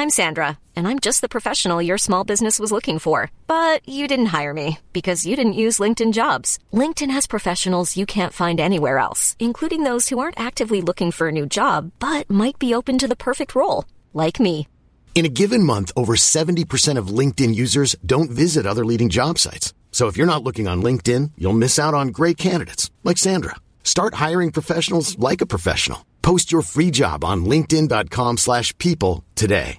I'm Sandra, and I'm just the professional your small business was looking for. But you didn't hire me because you didn't use LinkedIn Jobs. LinkedIn has professionals you can't find anywhere else, including those who aren't actively looking for a new job, but might be open to the perfect role, like me. In a given month, over 70% of LinkedIn users don't visit other leading job sites. So if you're not looking on LinkedIn, you'll miss out on great candidates like Sandra. Start hiring professionals like a professional. Post your free job on linkedin.com/people today.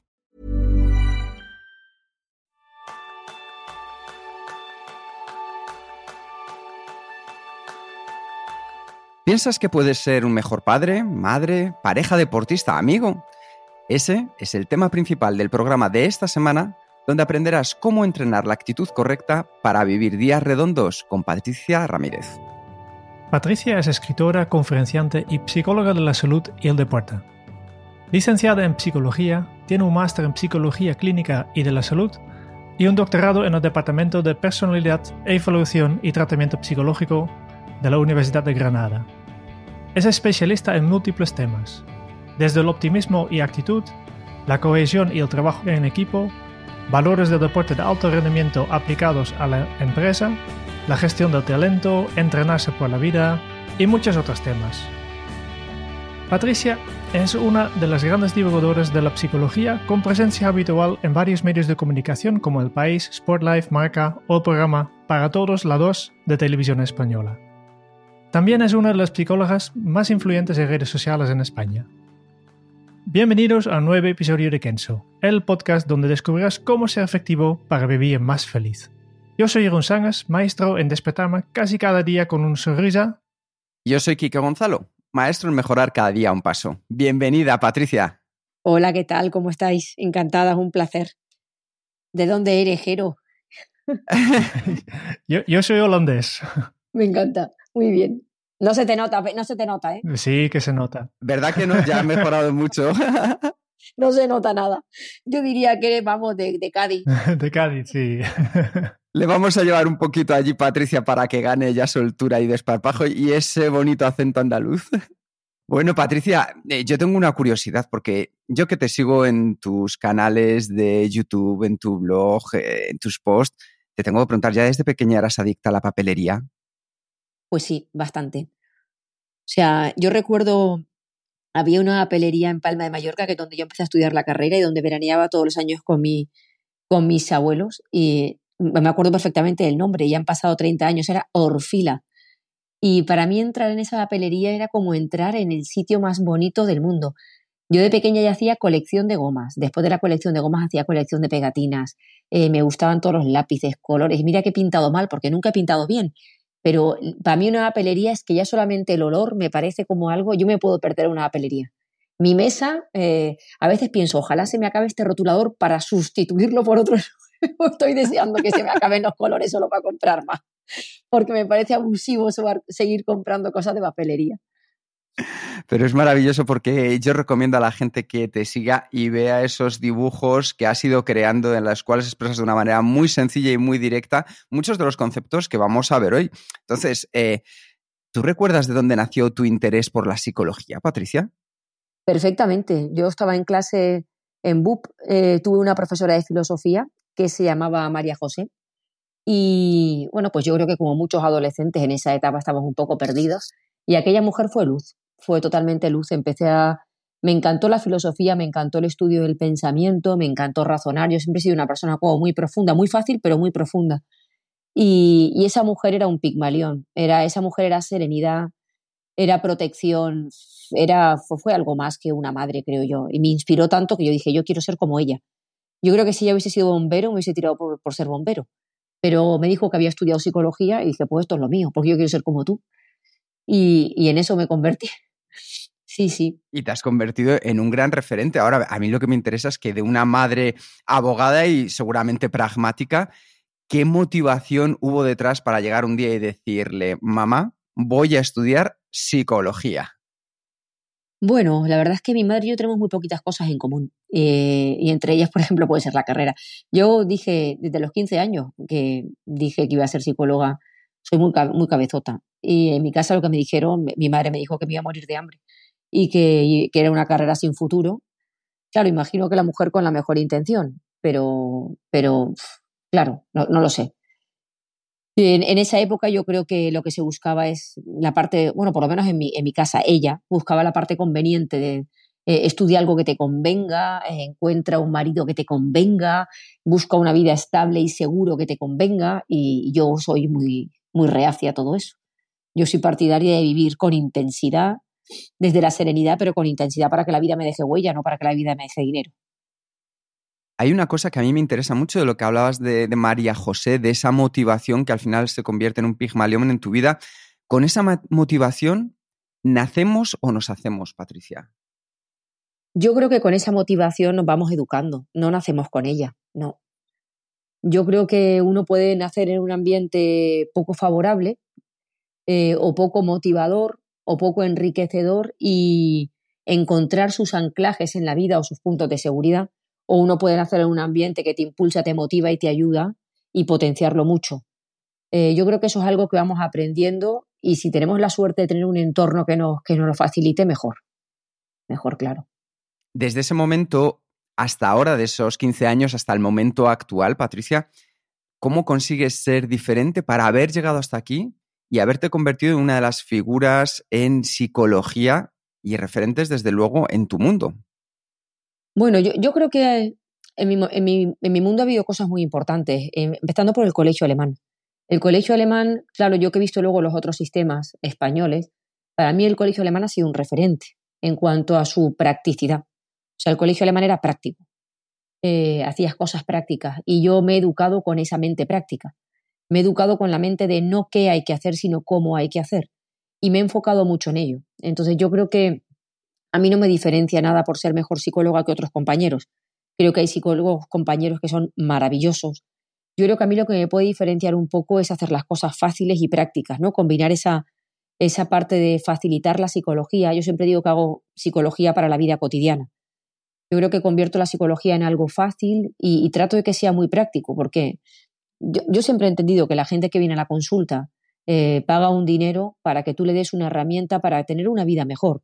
¿Piensas que puedes ser un mejor padre, madre, pareja, deportista, amigo? Ese es el tema principal del programa de esta semana, donde aprenderás cómo entrenar la actitud correcta para vivir días redondos con Patricia Ramírez. Patricia es escritora, conferenciante y psicóloga de la salud y el deporte. Licenciada en psicología, tiene un máster en psicología clínica y de la salud y un doctorado en el Departamento de Personalidad, Evaluación y Tratamiento Psicológico de la Universidad de Granada. Es especialista en múltiples temas, desde el optimismo y actitud, la cohesión y el trabajo en equipo, valores del deporte de alto rendimiento aplicados a la empresa, la gestión del talento, entrenarse por la vida y muchos otros temas. Patricia es una de las grandes divulgadoras de la psicología con presencia habitual en varios medios de comunicación como El País, Sportlife, Marca o el programa Para Todos la 2 de Televisión Española. También es una de las psicólogas más influyentes en redes sociales en España. Bienvenidos a un nuevo episodio de Kenso, el podcast donde descubrirás cómo ser efectivo para vivir más feliz. Yo soy Jeroen Sangas, maestro en despertarme casi cada día con un sonrisa. Yo soy Quique Gonzalo, maestro en mejorar cada día un paso. Bienvenida, Patricia. Hola, ¿qué tal? ¿Cómo estáis? Encantada, es un placer. ¿De dónde eres, Jero? yo soy holandés. Me encanta, muy bien. No se te nota, ¿eh? Sí, que se nota. ¿Verdad que no? Ya ha mejorado mucho. No se nota nada. Yo diría que vamos de Cádiz. De Cádiz, sí. Le vamos a llevar un poquito allí, Patricia, para que gane ya soltura y desparpajo y ese bonito acento andaluz. Bueno, Patricia, yo tengo una curiosidad porque yo que te sigo en tus canales de YouTube, en tu blog, en tus posts, te tengo que preguntar, ¿ya desde pequeña eras adicta a la papelería? Pues sí, bastante. O sea, yo recuerdo, había una papelería en Palma de Mallorca, que es donde yo empecé a estudiar la carrera y donde veraneaba todos los años con mis abuelos. Y me acuerdo perfectamente del nombre, ya han pasado 30 años, era Orfila. Y para mí entrar en esa papelería era como entrar en el sitio más bonito del mundo. Yo de pequeña ya hacía colección de gomas. Después de la colección de gomas hacía colección de pegatinas. Me gustaban todos los lápices, colores. Mira que he pintado mal, porque nunca he pintado bien. Pero para mí una papelería es que ya solamente el olor me parece como algo, yo me puedo perder en una papelería. Mi mesa, a veces pienso, ojalá se me acabe este rotulador para sustituirlo por otro. Estoy deseando que se me acaben los colores solo para comprar más, porque me parece abusivo seguir comprando cosas de papelería. Pero es maravilloso porque yo recomiendo a la gente que te siga y vea esos dibujos que has ido creando en los cuales expresas de una manera muy sencilla y muy directa muchos de los conceptos que vamos a ver hoy. Entonces, ¿tú recuerdas de dónde nació tu interés por la psicología, Patricia? Perfectamente. Yo estaba en clase en BUP, tuve una profesora de filosofía que se llamaba María José y bueno, pues yo creo que como muchos adolescentes en esa etapa estamos un poco perdidos y aquella mujer fue luz. Fue totalmente luz. Me encantó la filosofía, me encantó el estudio del pensamiento, me encantó razonar. Yo siempre he sido una persona como muy profunda, muy fácil, pero muy profunda. Y esa mujer era un pigmalión. Esa mujer era serenidad, era protección, fue algo más que una madre, creo yo. Y me inspiró tanto que yo dije, yo quiero ser como ella. Yo creo que si ella hubiese sido bombero, me hubiese tirado por ser bombero. Pero me dijo que había estudiado psicología y dije, pues esto es lo mío, porque yo quiero ser como tú. Y en eso me convertí. Sí, sí. Y te has convertido en un gran referente. Ahora, a mí lo que me interesa es que de una madre abogada y seguramente pragmática, ¿qué motivación hubo detrás para llegar un día y decirle, mamá, voy a estudiar psicología? Bueno, la verdad es que mi madre y yo tenemos muy poquitas cosas en común. Y entre ellas, por ejemplo, puede ser la carrera. Yo dije, desde los 15 años, que dije que iba a ser psicóloga. Soy muy cabezota. Y en mi casa lo que me dijeron, mi madre me dijo que me iba a morir de hambre y que era una carrera sin futuro. Claro, imagino que la mujer con la mejor intención, pero claro, no lo sé. En esa época yo creo que lo que se buscaba es la parte, bueno, por lo menos en mi casa, ella buscaba la parte conveniente de estudia algo que te convenga, encuentra un marido que te convenga, busca una vida estable y seguro que te convenga, y yo soy muy reacia a todo eso. Yo soy partidaria de vivir con intensidad, desde la serenidad, pero con intensidad para que la vida me deje huella, no para que la vida me deje dinero. Hay una cosa que a mí me interesa mucho de lo que hablabas de María José, de esa motivación que al final se convierte en un Pigmalión en tu vida. ¿Con esa motivación nacemos o nos hacemos, Patricia? Yo creo que con esa motivación nos vamos educando, no nacemos con ella, no. Yo creo que uno puede nacer en un ambiente poco favorable, o poco motivador o poco enriquecedor, y encontrar sus anclajes en la vida o sus puntos de seguridad, o uno puede nacer en un ambiente que te impulsa, te motiva y te ayuda, y potenciarlo mucho. Yo creo que eso es algo que vamos aprendiendo, y si tenemos la suerte de tener un entorno que nos lo facilite, mejor. Mejor, claro. Desde ese momento hasta ahora, de esos 15 años hasta el momento actual, Patricia, ¿cómo consigues ser diferente para haber llegado hasta aquí y haberte convertido en una de las figuras en psicología y referentes, desde luego, en tu mundo? Bueno, yo creo que en mi mundo ha habido cosas muy importantes, empezando por el colegio alemán. El colegio alemán, claro, yo que he visto luego los otros sistemas españoles, para mí el colegio alemán ha sido un referente en cuanto a su practicidad. O sea, el colegio alemán era práctico, hacías cosas prácticas, y yo me he educado con esa mente práctica. Me he educado con la mente de no qué hay que hacer, sino cómo hay que hacer. Y me he enfocado mucho en ello. Entonces yo creo que a mí no me diferencia nada por ser mejor psicóloga que otros compañeros. Creo que hay psicólogos compañeros que son maravillosos. Yo creo que a mí lo que me puede diferenciar un poco es hacer las cosas fáciles y prácticas, ¿no? Combinar esa parte de facilitar la psicología. Yo siempre digo que hago psicología para la vida cotidiana. Yo creo que convierto la psicología en algo fácil, y trato de que sea muy práctico, porque yo siempre he entendido que la gente que viene a la consulta paga un dinero para que tú le des una herramienta para tener una vida mejor.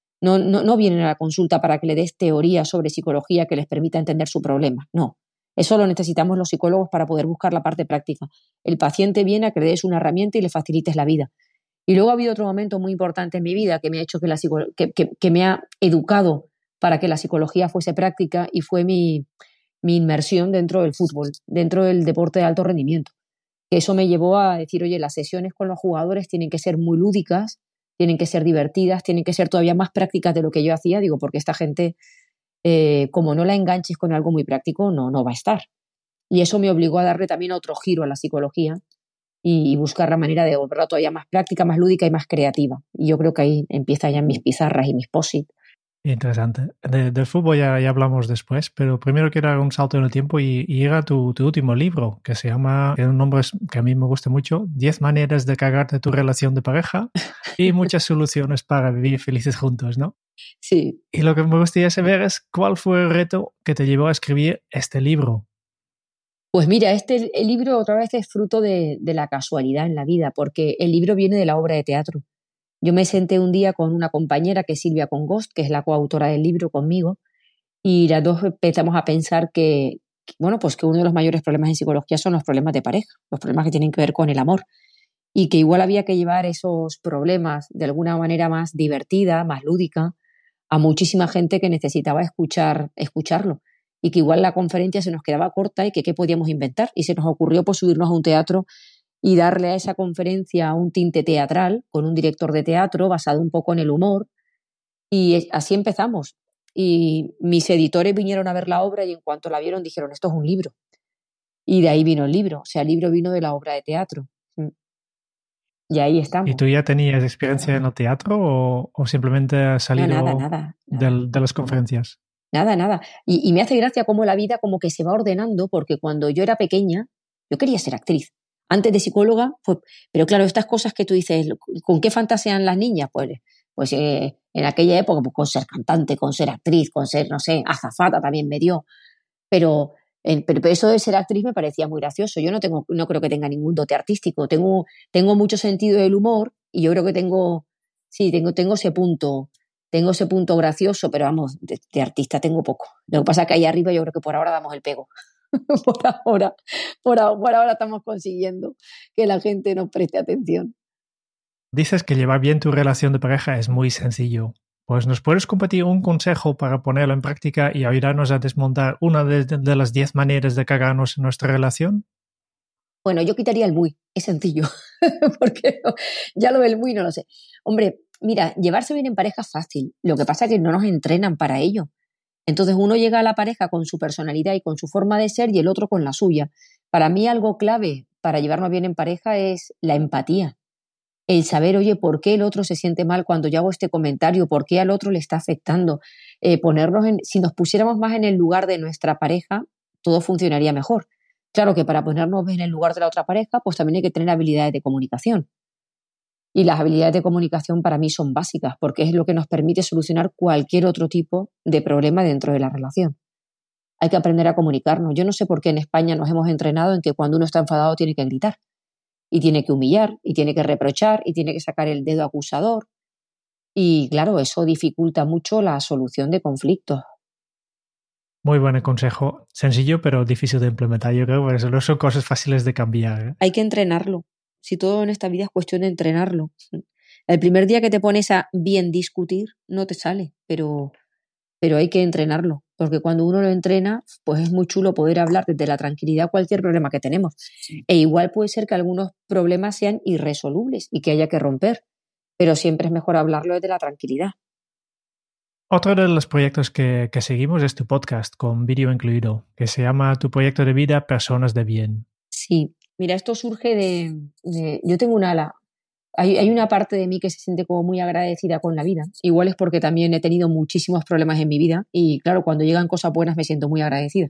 No vienen a la consulta para que le des teoría sobre psicología que les permita entender su problema. No. Eso lo necesitamos los psicólogos para poder buscar la parte práctica. El paciente viene a que le des una herramienta y le facilites la vida. Y luego ha habido otro momento muy importante en mi vida que me ha hecho que me ha educado para que la psicología fuese práctica, y fue mi inmersión dentro del fútbol, dentro del deporte de alto rendimiento. Eso me llevó a decir, oye, las sesiones con los jugadores tienen que ser muy lúdicas, tienen que ser divertidas, tienen que ser todavía más prácticas de lo que yo hacía, digo, porque esta gente, como no la enganches con algo muy práctico, no va a estar. Y eso me obligó a darle también otro giro a la psicología, y buscar la manera de volverla todavía más práctica, más lúdica y más creativa. Y yo creo que ahí empiezan ya mis pizarras y mis post-it. Interesante. Del fútbol ya hablamos después, pero primero quiero dar un salto en el tiempo y llega tu último libro, que se llama, tiene un nombre que a mí me gusta mucho, 10 maneras de cagarte tu relación de pareja y muchas soluciones para vivir felices juntos, ¿no? Sí. Y lo que me gustaría saber es cuál fue el reto que te llevó a escribir este libro. Pues mira, el libro otra vez es fruto de la casualidad en la vida, porque el libro viene de la obra de teatro. Yo me senté un día con una compañera, que es Silvia Congost, que es la coautora del libro conmigo, y las dos empezamos a pensar que uno de los mayores problemas en psicología son los problemas de pareja, los problemas que tienen que ver con el amor, y que igual había que llevar esos problemas de alguna manera más divertida, más lúdica, a muchísima gente que necesitaba escucharlo, y que igual la conferencia se nos quedaba corta y que qué podíamos inventar, y se nos ocurrió pues subirnos a un teatro y darle a esa conferencia un tinte teatral, con un director de teatro basado un poco en el humor, y así empezamos. Y mis editores vinieron a ver la obra, y en cuanto la vieron dijeron, esto es un libro. Y de ahí vino el libro, o sea, el libro vino de la obra de teatro. Y ahí estamos. ¿Y tú ya tenías experiencia en el teatro o simplemente has salido Nada. de las conferencias? Nada. Y me hace gracia cómo la vida como que se va ordenando, porque cuando yo era pequeña, yo quería ser actriz. Antes de psicóloga, pero claro, estas cosas que tú dices, ¿con qué fantasean las niñas? Pues en aquella época, pues con ser cantante, con ser actriz, con ser, no sé, azafata también me dio. Pero eso de ser actriz me parecía muy gracioso. Yo no creo que tenga ningún dote artístico. Tengo mucho sentido del humor, y yo creo que tengo ese punto tengo ese punto gracioso, pero vamos, de artista tengo poco. Lo que pasa es que ahí arriba yo creo que por ahora damos el pego. Por ahora estamos consiguiendo que la gente nos preste atención. Dices que llevar bien tu relación de pareja es muy sencillo. Pues ¿nos puedes compartir un consejo para ponerlo en práctica y ayudarnos a desmontar una de las 10 maneras de cagarnos en nuestra relación? Bueno, yo quitaría el muy, es sencillo, porque ya lo del muy no lo sé. Hombre, mira, llevarse bien en pareja es fácil, lo que pasa es que no nos entrenan para ello. Entonces uno llega a la pareja con su personalidad y con su forma de ser y el otro con la suya. Para mí algo clave para llevarnos bien en pareja es la empatía. El saber, oye, ¿por qué el otro se siente mal cuando yo hago este comentario? ¿Por qué al otro le está afectando? Si nos pusiéramos más en el lugar de nuestra pareja, todo funcionaría mejor. Claro que para ponernos en el lugar de la otra pareja, pues también hay que tener habilidades de comunicación. Y las habilidades de comunicación para mí son básicas, porque es lo que nos permite solucionar cualquier otro tipo de problema dentro de la relación. Hay que aprender a comunicarnos. Yo no sé por qué en España nos hemos entrenado en que cuando uno está enfadado tiene que gritar. Y tiene que humillar, y tiene que reprochar, y tiene que sacar el dedo acusador. Y claro, eso dificulta mucho la solución de conflictos. Muy buen consejo. Sencillo, pero difícil de implementar. Yo creo que no son cosas fáciles de cambiar, ¿eh? Hay que entrenarlo. Si todo en esta vida es cuestión de entrenarlo. El primer día que te pones a bien discutir, no te sale, pero hay que entrenarlo. Porque cuando uno lo entrena, pues es muy chulo poder hablar desde la tranquilidad cualquier problema que tenemos. Sí. E igual puede ser que algunos problemas sean irresolubles y que haya que romper, pero siempre es mejor hablarlo desde la tranquilidad. Otro de los proyectos que seguimos es tu podcast, con vídeo incluido, que se llama Tu proyecto de vida, Personas de Bien. Sí, mira, esto surge de yo tengo un ala. Hay una parte de mí que se siente como muy agradecida con la vida. Igual es porque también he tenido muchísimos problemas en mi vida y claro, cuando llegan cosas buenas me siento muy agradecida.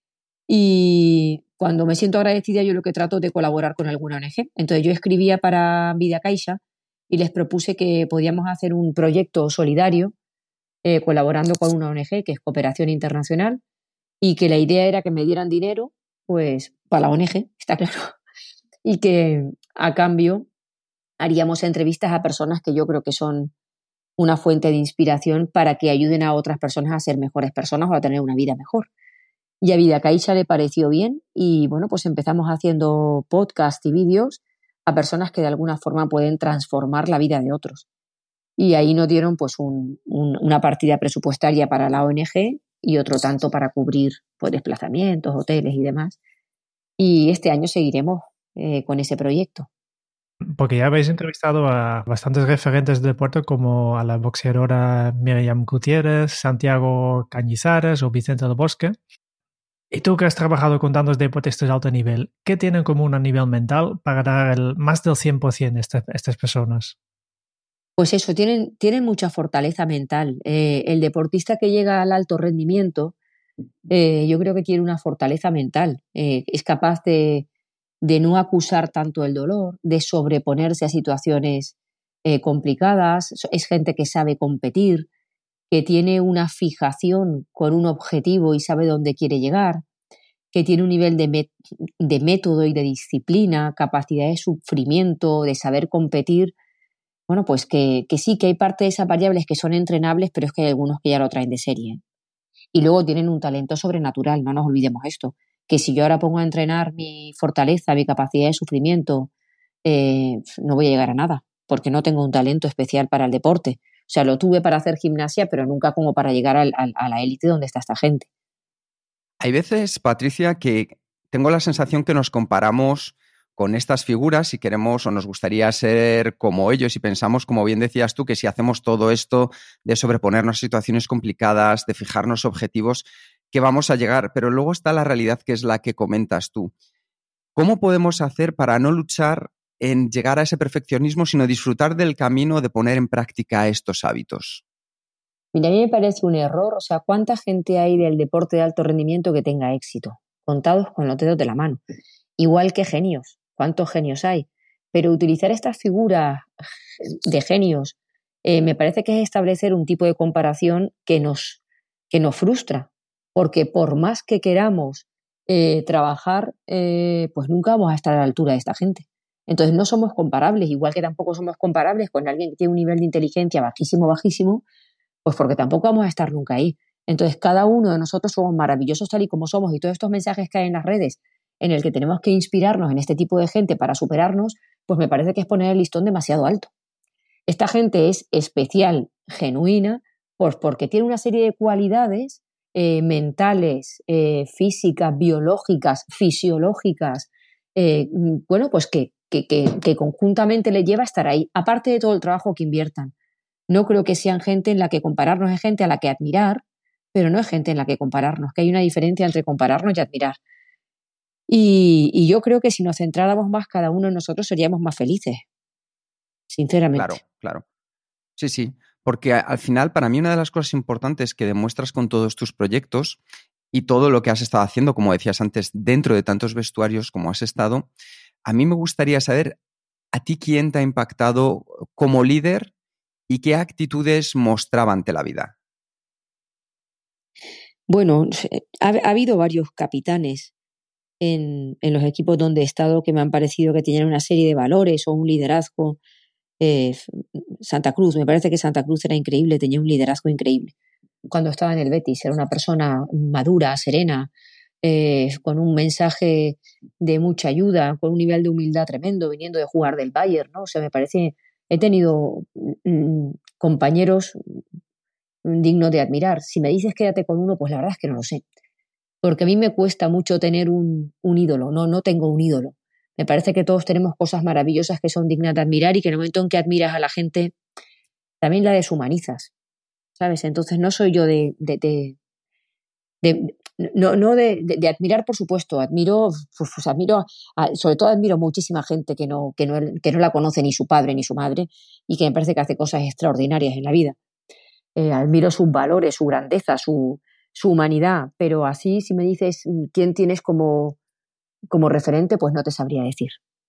Y cuando me siento agradecida yo lo que trato es de colaborar con alguna ONG. Entonces yo escribía para Vida Caixa y les propuse que podíamos hacer un proyecto solidario colaborando con una ONG que es Cooperación Internacional y que la idea era que me dieran dinero pues para la ONG, está claro, y que a cambio haríamos entrevistas a personas que yo creo que son una fuente de inspiración para que ayuden a otras personas a ser mejores personas o a tener una vida mejor. Y a Vida Caixa le pareció bien y bueno, pues empezamos haciendo podcast y vídeos a personas que de alguna forma pueden transformar la vida de otros. Y ahí nos dieron pues una partida presupuestaria para la ONG y otro tanto para cubrir pues, desplazamientos, hoteles y demás. Y este año seguiremos con ese proyecto. Porque ya habéis entrevistado a bastantes referentes del deporte como a la boxeadora Miriam Gutiérrez, Santiago Cañizares o Vicente del Bosque. Y tú que has trabajado con tantos deportistas de alto nivel, ¿qué tienen en común a nivel mental para dar más del 100% estas personas? Pues eso, tienen mucha fortaleza mental. El deportista que llega al alto rendimiento, yo creo que tiene una fortaleza mental. Es capaz de no acusar tanto el dolor, de sobreponerse a situaciones complicadas. Es gente que sabe competir, que tiene una fijación con un objetivo y sabe dónde quiere llegar, que tiene un nivel de método y de disciplina, capacidad de sufrimiento, de saber competir. Bueno, pues que sí, que hay parte de esas variables que son entrenables, pero es que hay algunos que ya lo traen de serie. Y luego tienen un talento sobrenatural, no nos olvidemos esto, que si yo ahora pongo a entrenar mi fortaleza, mi capacidad de sufrimiento, no voy a llegar a nada, porque no tengo un talento especial para el deporte. O sea, lo tuve para hacer gimnasia, pero nunca como para llegar a la élite donde está esta gente. Hay veces, Patricia, que tengo la sensación que nos comparamos con estas figuras y queremos o nos gustaría ser como ellos y pensamos, como bien decías tú, que si hacemos todo esto de sobreponernos a situaciones complicadas, de fijarnos objetivos, que vamos a llegar. Pero luego está la realidad que es la que comentas tú. ¿Cómo podemos hacer para no luchar en llegar a ese perfeccionismo, sino disfrutar del camino de poner en práctica estos hábitos? Mira, a mí me parece un error, o sea, ¿cuánta gente hay del deporte de alto rendimiento que tenga éxito? Contados con los dedos de la mano. Igual que genios. ¿Cuántos genios hay? Pero utilizar estas figuras de genios me parece que es establecer un tipo de comparación que nos frustra, porque por más que queramos trabajar, pues nunca vamos a estar a la altura de esta gente. Entonces no somos comparables, igual que tampoco somos comparables con alguien que tiene un nivel de inteligencia bajísimo, Pues porque tampoco vamos a estar nunca ahí. Entonces, cada uno de nosotros somos maravillosos tal y como somos, y todos estos mensajes que hay en las redes en el que tenemos que inspirarnos en este tipo de gente para superarnos, pues me parece que es poner el listón demasiado alto. Esta gente es especial, genuina, pues porque tiene una serie de cualidades mentales, físicas, biológicas, fisiológicas, bueno, pues que conjuntamente le lleva a estar ahí, aparte de todo el trabajo que inviertan. No creo que sean gente en la que compararnos, es gente a la que admirar, pero no es gente en la que compararnos, que hay una diferencia entre compararnos y admirar. Y yo creo que si nos centráramos más cada uno en nosotros seríamos más felices, sinceramente. Claro. Sí, porque al final para mí una de las cosas importantes que demuestras con todos tus proyectos y todo lo que has estado haciendo, como decías antes, dentro de tantos vestuarios como has estado, a mí me gustaría saber a ti quién te ha impactado como líder y qué actitudes mostraba ante la vida. Bueno, ha habido varios capitanes en los equipos donde he estado que me han parecido que tenían una serie de valores o un liderazgo. Santa Cruz, me parece que Santa Cruz era increíble, tenía un liderazgo increíble. Cuando estaba en el Betis, era una persona madura, serena, con un mensaje de mucha ayuda, con un nivel de humildad tremendo, viniendo de jugar del Bayern, ¿no? O sea, me parece, he tenido compañeros dignos de admirar. Si me dices quédate con uno, pues la verdad es que no lo sé. Porque a mí me cuesta mucho tener un ídolo, no tengo un ídolo. Me parece que todos tenemos cosas maravillosas que son dignas de admirar y que en el momento en que admiras a la gente, también la deshumanizas, ¿sabes? Entonces no soy yo de admirar, por supuesto, admiro, sobre todo admiro muchísima gente que no la conoce ni su padre ni su madre y que me parece que hace cosas extraordinarias en la vida. Admiro sus valores, su grandeza, su humanidad, pero así si me dices quién tienes como referente, pues no te sabría decir.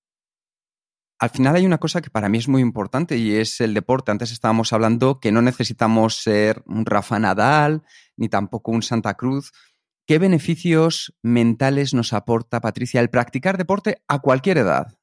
Al final hay una cosa que para mí es muy importante y es el deporte. Antes estábamos hablando que no necesitamos ser un Rafa Nadal ni tampoco un Santa Cruz. ¿Qué beneficios mentales nos aporta, Patricia, el practicar deporte a cualquier edad?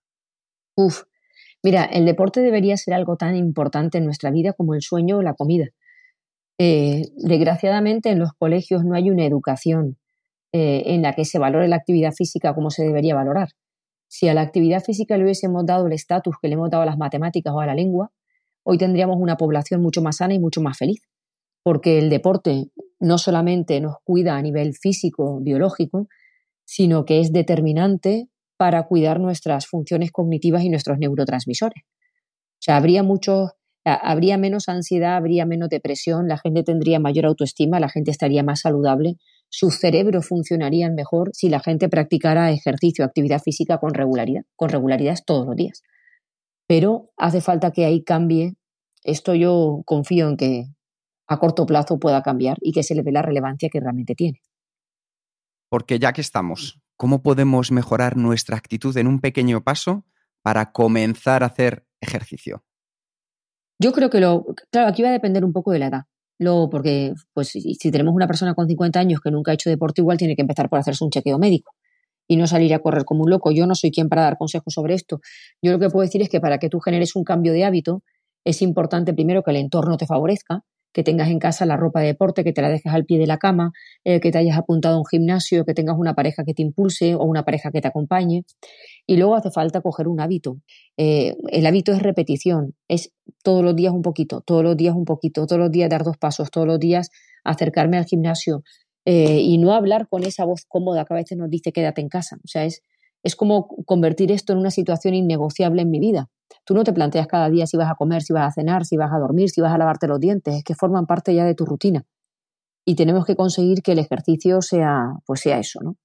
Mira, el deporte debería ser algo tan importante en nuestra vida como el sueño o la comida. Desgraciadamente en los colegios no hay una educación en la que se valore la actividad física como se debería valorar. Si a la actividad física le hubiésemos dado el estatus que le hemos dado a las matemáticas o a la lengua, hoy tendríamos una población mucho más sana y mucho más feliz, porque el deporte no solamente nos cuida a nivel físico, biológico, sino que es determinante para cuidar nuestras funciones cognitivas y nuestros neurotransmisores. O sea, habría menos ansiedad, habría menos depresión, la gente tendría mayor autoestima, la gente estaría más saludable, sus cerebros funcionarían mejor si la gente practicara ejercicio, actividad física con regularidad todos los días. Pero hace falta que ahí cambie. Esto yo confío en que a corto plazo pueda cambiar y que se le dé la relevancia que realmente tiene. Porque ya que estamos, ¿cómo podemos mejorar nuestra actitud en un pequeño paso para comenzar a hacer ejercicio? Yo creo que claro, aquí va a depender un poco de la edad. Porque pues, si tenemos una persona con 50 años que nunca ha hecho deporte, igual tiene que empezar por hacerse un chequeo médico y no salir a correr como un loco. Yo no soy quien para dar consejos sobre esto. Yo lo que puedo decir es que para que tú generes un cambio de hábito, es importante primero que el entorno te favorezca, que tengas en casa la ropa de deporte, que te la dejes al pie de la cama, que te hayas apuntado a un gimnasio, que tengas una pareja que te impulse o una pareja que te acompañe. Y luego hace falta coger un hábito. El hábito es repetición, es todos los días un poquito, todos los días un poquito, todos los días dar 2 pasos, todos los días acercarme al gimnasio y no hablar con esa voz cómoda que a veces nos dice quédate en casa. O sea, es como convertir esto en una situación innegociable en mi vida. Tú no te planteas cada día si vas a comer, si vas a cenar, si vas a dormir, si vas a lavarte los dientes, es que forman parte ya de tu rutina. Y tenemos que conseguir que el ejercicio sea eso, ¿no?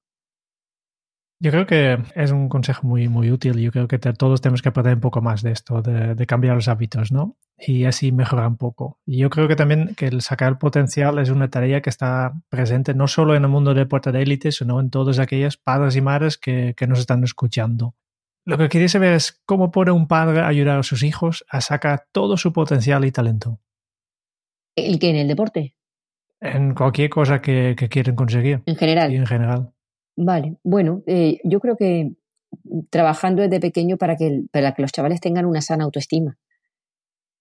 Yo creo que es un consejo muy, muy útil. Yo creo que todos tenemos que aprender un poco más de esto, de cambiar los hábitos, ¿no? Y así mejorar un poco. Y yo creo que también que el sacar el potencial es una tarea que está presente no solo en el mundo del deporte de élite, sino en todos aquellos padres y madres que nos están escuchando. Lo que quería saber es cómo puede un padre ayudar a sus hijos a sacar todo su potencial y talento. ¿El qué? ¿En el deporte? En cualquier cosa que quieren conseguir. En general. Sí, en general. Vale, bueno, yo creo que trabajando desde pequeño para que los chavales tengan una sana autoestima.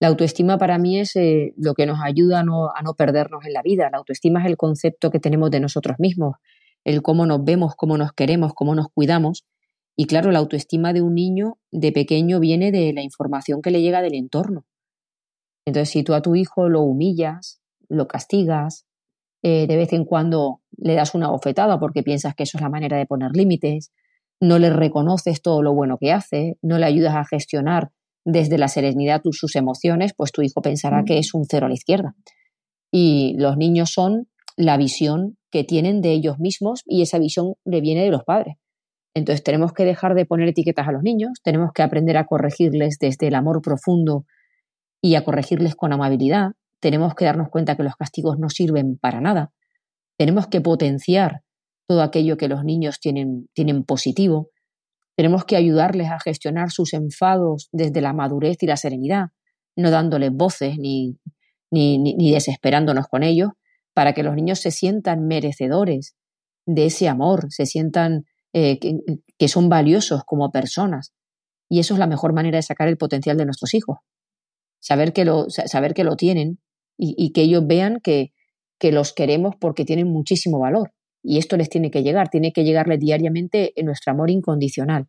La autoestima para mí es lo que nos ayuda a no perdernos en la vida. La autoestima es el concepto que tenemos de nosotros mismos, el cómo nos vemos, cómo nos queremos, cómo nos cuidamos. Y claro, la autoestima de un niño de pequeño viene de la información que le llega del entorno. Entonces, si tú a tu hijo lo humillas, lo castigas, de vez en cuando le das una bofetada porque piensas que eso es la manera de poner límites, no le reconoces todo lo bueno que hace, no le ayudas a gestionar desde la serenidad sus emociones, pues tu hijo pensará que es un cero a la izquierda. Y los niños son la visión que tienen de ellos mismos y esa visión le viene de los padres. Entonces tenemos que dejar de poner etiquetas a los niños, tenemos que aprender a corregirles desde el amor profundo y a corregirles con amabilidad. Tenemos que darnos cuenta que los castigos no sirven para nada. Tenemos que potenciar todo aquello que los niños tienen positivo. Tenemos que ayudarles a gestionar sus enfados desde la madurez y la serenidad, no dándoles voces ni desesperándonos con ellos, para que los niños se sientan merecedores de ese amor, se sientan que son valiosos como personas. Y eso es la mejor manera de sacar el potencial de nuestros hijos. Saber que lo tienen y que ellos vean que los queremos porque tienen muchísimo valor. Y esto les tiene que llegarles diariamente en nuestro amor incondicional.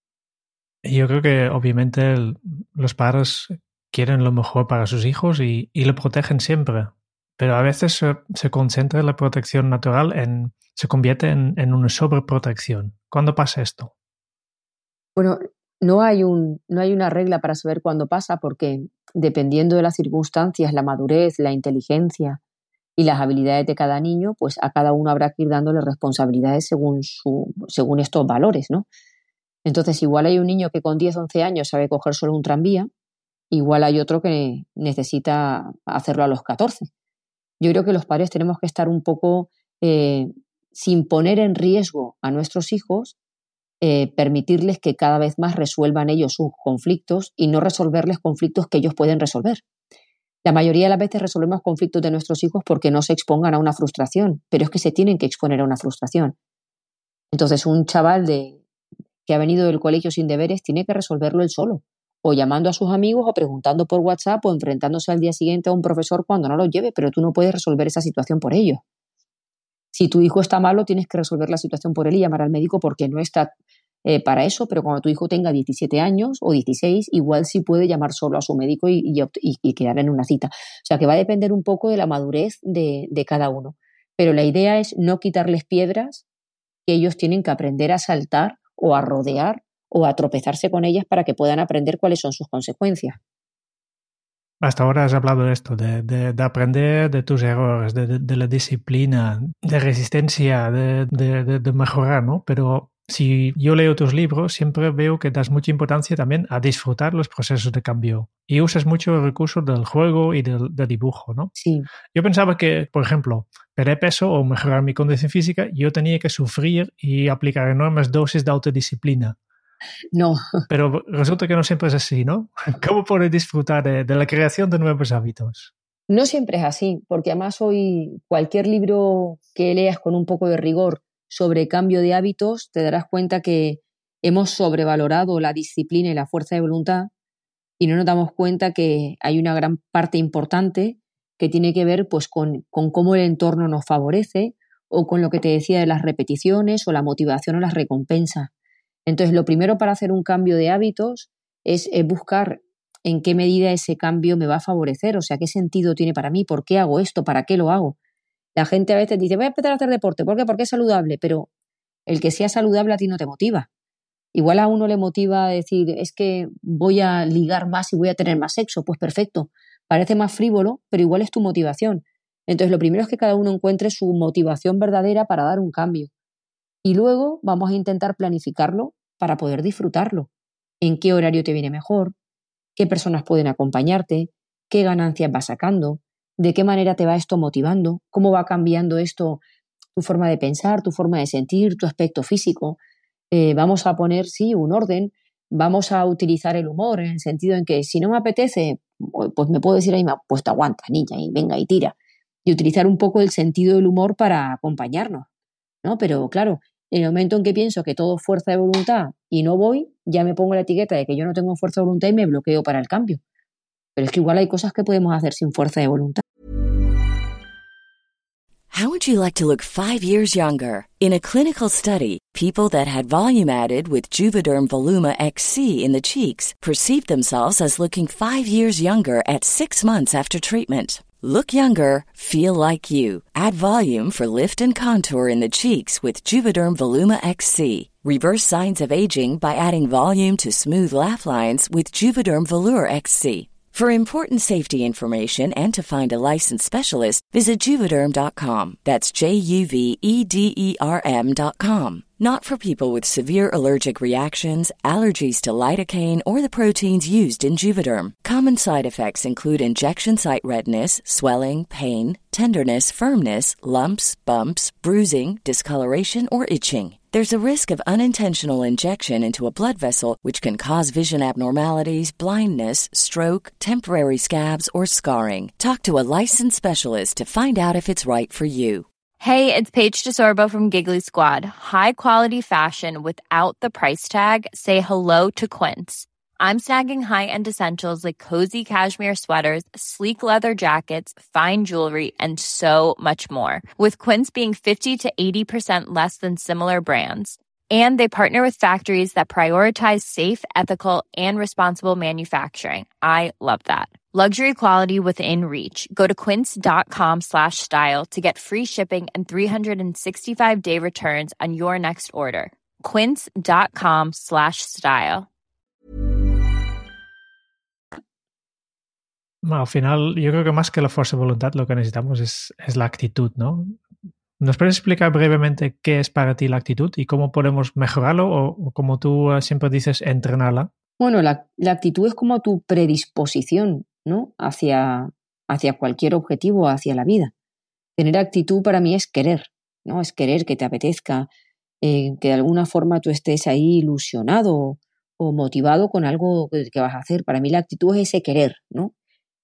Yo creo que obviamente los padres quieren lo mejor para sus hijos y lo protegen siempre. Pero a veces se concentra la protección natural se convierte en una sobreprotección. ¿Cuándo pasa esto? Bueno, no hay una regla para saber cuándo pasa porque dependiendo de las circunstancias, la madurez, la inteligencia y las habilidades de cada niño, pues a cada uno habrá que ir dándole responsabilidades según estos valores, ¿no? Entonces, igual hay un niño que con 10, 11 años sabe coger solo un tranvía, igual hay otro que necesita hacerlo a los 14. Yo creo que los padres tenemos que estar un poco sin poner en riesgo a nuestros hijos, permitirles que cada vez más resuelvan ellos sus conflictos y no resolverles conflictos que ellos pueden resolver. La mayoría de las veces resolvemos conflictos de nuestros hijos porque no se expongan a una frustración, pero es que se tienen que exponer a una frustración. Entonces, un chaval que ha venido del colegio sin deberes tiene que resolverlo él solo, o llamando a sus amigos, o preguntando por WhatsApp, o enfrentándose al día siguiente a un profesor cuando no lo lleve, pero tú no puedes resolver esa situación por ellos. Si tu hijo está malo, tienes que resolver la situación por él y llamar al médico porque no está para eso, pero cuando tu hijo tenga 17 años o 16, igual sí puede llamar solo a su médico y quedar en una cita. O sea, que va a depender un poco de la madurez de cada uno. Pero la idea es no quitarles piedras que ellos tienen que aprender a saltar o a rodear o a tropezarse con ellas para que puedan aprender cuáles son sus consecuencias. Hasta ahora has hablado de esto, de aprender de tus errores, de la disciplina, de resistencia, de mejorar, ¿no? Pero si yo leo tus libros, siempre veo que das mucha importancia también a disfrutar los procesos de cambio y usas mucho el recurso del juego y del dibujo, ¿no? Sí. Yo pensaba que, por ejemplo, perder peso o mejorar mi condición física, yo tenía que sufrir y aplicar enormes dosis de autodisciplina. No. Pero resulta que no siempre es así, ¿no? ¿Cómo puedes disfrutar de la creación de nuevos hábitos? No siempre es así, porque además hoy cualquier libro que leas con un poco de rigor sobre cambio de hábitos, te darás cuenta que hemos sobrevalorado la disciplina y la fuerza de voluntad y no nos damos cuenta que hay una gran parte importante que tiene que ver pues, con cómo el entorno nos favorece o con lo que te decía de las repeticiones o la motivación o las recompensas. Entonces, lo primero para hacer un cambio de hábitos es buscar en qué medida ese cambio me va a favorecer, o sea, qué sentido tiene para mí, por qué hago esto, para qué lo hago. La gente a veces dice, voy a empezar a hacer deporte, ¿por qué? Porque es saludable, pero el que sea saludable a ti no te motiva. Igual a uno le motiva a decir, es que voy a ligar más y voy a tener más sexo, pues perfecto, parece más frívolo, pero igual es tu motivación. Entonces, lo primero es que cada uno encuentre su motivación verdadera para dar un cambio. Y luego vamos a intentar planificarlo para poder disfrutarlo. ¿En qué horario te viene mejor? ¿Qué personas pueden acompañarte? ¿Qué ganancias vas sacando? ¿De qué manera te va esto motivando? ¿Cómo va cambiando esto tu forma de pensar, tu forma de sentir, tu aspecto físico? Vamos a poner, sí, un orden. Vamos a utilizar el humor en el sentido en que si no me apetece, pues me puedo decir ahí, pues te aguanta, niña, y venga y tira. Y utilizar un poco el sentido del humor para acompañarnos, ¿no? Pero claro, en el momento en que pienso que todo es fuerza de voluntad y no voy, ya me pongo la etiqueta de que yo no tengo fuerza de voluntad y me bloqueo para el cambio. Pero es que igual hay cosas que podemos hacer sin fuerza de voluntad. How would you like to look 5 years younger? In a clinical study, people that had volume added with Juvederm Voluma XC in the cheeks perceived themselves as looking 5 years younger at 6 months after treatment. Look younger, feel like you. Add volume for lift and contour in the cheeks with Juvederm Voluma XC. Reverse signs of aging by adding volume to smooth laugh lines with Juvederm Volure XC. For important safety information and to find a licensed specialist, visit Juvederm.com. That's JUVEDERM.com. Not for people with severe allergic reactions, allergies to lidocaine, or the proteins used in Juvederm. Common side effects include injection site redness, swelling, pain, tenderness, firmness, lumps, bumps, bruising, discoloration, or itching. There's a risk of unintentional injection into a blood vessel, which can cause vision abnormalities, blindness, stroke, temporary scabs, or scarring. Talk to a licensed specialist to find out if it's right for you. Hey, it's Paige DeSorbo from Giggly Squad. High quality fashion without the price tag. Say hello to Quince. I'm snagging high-end essentials like cozy cashmere sweaters, sleek leather jackets, fine jewelry, and so much more. With Quince being 50 to 80% less than similar brands. And they partner with factories that prioritize safe, ethical, and responsible manufacturing. I love that. Luxury quality within reach. Go to quince.com/style to get free shipping and 365-day returns on your next order. Quince.com/style. Al final, yo creo que más que la fuerza de voluntad, lo que necesitamos es la actitud, ¿no? ¿Nos puedes explicar brevemente qué es para ti la actitud y cómo podemos mejorarlo o como tú siempre dices, entrenarla? Bueno, la actitud es como tu predisposición, ¿no? hacia cualquier objetivo, hacia la vida. Tener actitud para mí es querer, ¿no? Es querer que te apetezca, que de alguna forma tú estés ahí ilusionado o motivado con algo que vas a hacer. Para mí la actitud es ese querer, ¿no?